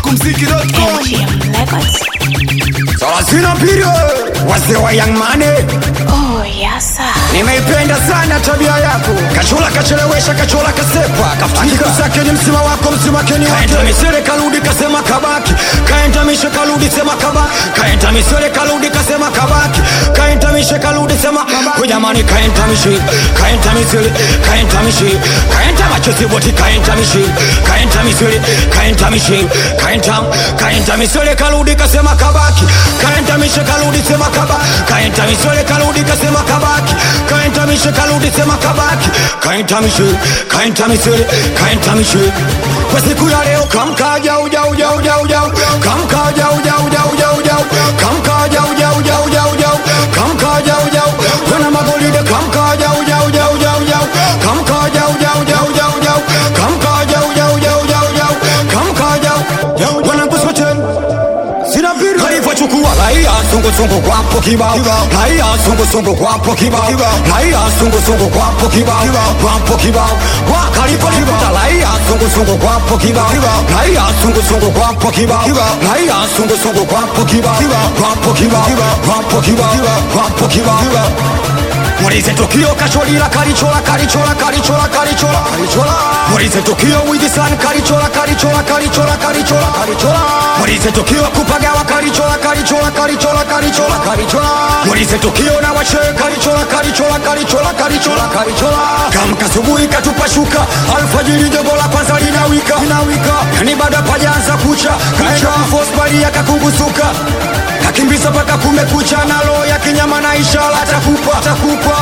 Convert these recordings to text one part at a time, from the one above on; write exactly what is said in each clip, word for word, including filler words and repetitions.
smokumziki dot com. M G M Records. Salasina Piri, wazee wa Young Money. Oh yes sir. Nimeipenda sana tabia yako. Kachola kachelewesha, kachola kasepa, kafutika sake ni msima wako, msima keni wake. Kaenda misere kaludi kasema kabaki. Kaenda mishe kaludi sema kabaki. Kaenda misere kaludi kasema kabaki. Kaenda mishe kaludi sema kabaki. Kujamani kaenda mishe, kaenda misere, kaenda mishe. Kaenda machozi boti kaenda mishe. Kaenda misere, kaenda mishe. Kaenda, kaenda misere kaludi kasema kabaki. Kaenda mishe kaludi sema kabaki. Kaenda misere kaludi kasema kabaki. Kaenda mishe kaludi sema kabaki. Kaenda mishe, kaenda misere, kaenda mishe. Kwa siku ya leo kamka jau jau jau jau jau. Kamka jau jau jau jau jau. Kamka jau jau jau jau jau. Kamka jau jau. Wana magolide kamka jau jau jau jau jau. Kamka jau jau jau jau jau. Kamka jau jau jau jau jau. Kamka jau. Wana kuswachen. Sina Piri Halifa chukua Laia sungu sungu kwa po kibao Laia sungu sungu kwa po kibao Laia sungu sungu kwa po kibao Kwa po kibao Wa Khalifa liputa Laia sungu sungu kwa po kibao Laia sungu sungu kwa po kibao Laia sungu sungu kwa po kibao Kwa po kibao Kwa po kibao Kwa po kibao Morize Tokyo kacholila karichola karichola karichola karichola karichola Morize Tokyo with the sun karichola karichola karichola karichola karichola Morize Tokyo kupagawa karichola karichola karichola karichola karichola Morize Tokyo na wache karichola karichola karichola karichola karichola Kama kasubuhi katupa shuka alfajiri jogo la kwanza linawika linawika Yani bada pajanza kucha kaenda force bali yakakungusuka Kakimbiza paka kumekucha na roho ya kinyama na ishara atakupa atakupa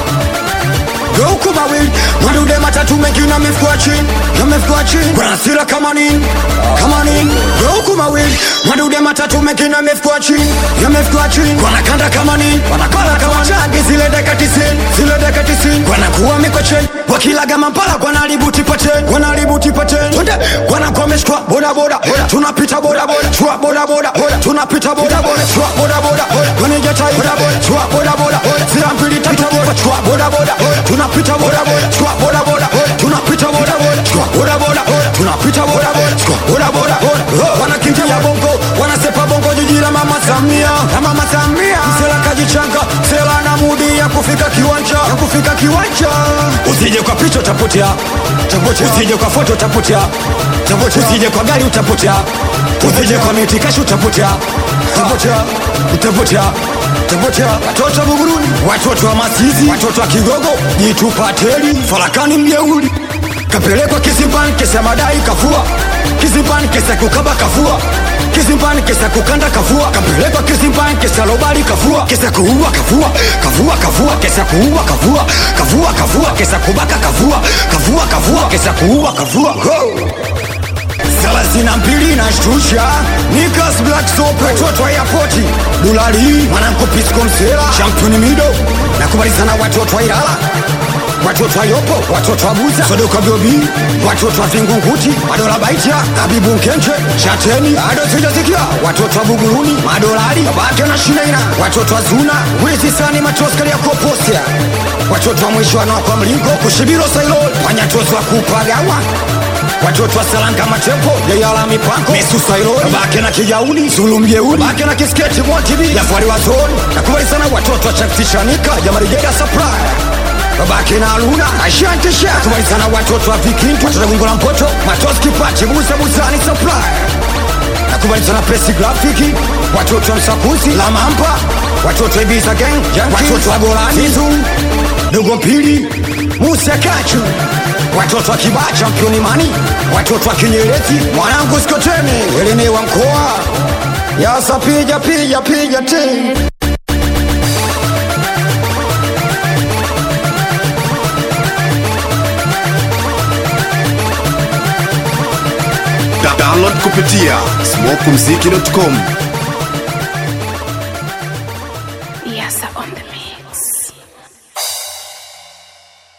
Geuku mawili Madude matatu mengi na mefukua chini Na mefukua chini Kwa nasira kama nini Kama nini Geuku mawili Madude matatu mengi na mefukua chini Na mefukua chini Kwa nakanda kama nini Wanakala kama changi zile deka tisini Zile deka tisini Kwa nakuwa miko cheni Wakilaga mampala kwa nalibuti pateni Kwa nalibuti pateni Tunde Kwa nakomeshkwa boda boda Tunapita boda boda Chua boda boda Tunapita boda boda Chua boda boda Kwenye tai boda boda Chua boda boda Zira mpili tatu Chua boda boda Tunapita boda boda Chua boda boda Tunapita boda boda Chua boda boda Tunapita boda boda Chua boda boda Wanakimbia bongo Wanasepa bongo jiji la mama Samia La mama Samia Msela kajichanga Msela na mudi ya kufika kiwanja Ya kufika kiwanja Usije kwa picha utapotea Utapotea Usije kwa foto utapotea Utapotea Usije kwa gari utapotea Usije kwa miti kashu utapotea Utapotea Utapotea Utapotea Watoto Buguruni Watoto wa Masizi Watoto wa Kigogo Jitupateli Farakani mjeuli Kapelekwa Kisimpani kesa madai kafua Kisimpani kesa kukaba kafua Kisimpani kesa kukanda kafua Kapelekwa Kisimpani kesa lobali kafua Kesa kuua kafua Kafua kafua Kesa kuua kafua Kafua kafua Kesa kubaka kafua Kafua kafua Kesa kuua kafua Go! Salasina Piri na shtusha Nikas Black Soap Watoto wa yapoti Dulari Mananko Pisco Msela Championi Mido Nakubali sana watoto wa Ilala Watoto wa Yopo Watoto wa Buza Sodoka Biobi Watoto wa Vingunguti Madola Baitia Habibu Mkenche Shateni Ado Sijazikia Watoto wa Buguruni Madolari Babake na Shineina Watoto wa Zuna Wizi Sani Matoskari ya Kopostia Watoto wa mwisho wanawakwa mlingo Kushibiro Sailol Wanyatozo wa Kupagawa Watoto wa Salanga Matempo Yayala Mipango Misu Sailo Babake na Kijauni Zulu Mjeuni Babake na Kisketi Mwatibi Jafari wa Zoni Nakubali sana watoto wa Chaktishanika Jamari Jeda Supply Babake na Aluna Ashanti Shaka Nakubali sana watoto wa Vikintu Watoto wa Gungola Mpoto Matoski Pachi Musa Musani Supply Nakubali sana Pesi Grafiki Watoto wa Msakuzi La Mampa Watoto wa Ibiza Gang Watoto wa Golani Zizu Dogo Mpili Musa Kachu Watoto wa Kibaa Championi Mani Watoto wa Kinyerezi Mwanangu Skoteni Elene wa mkoa Yasa pija pija pija ti Download kupitia smokumziki dot com.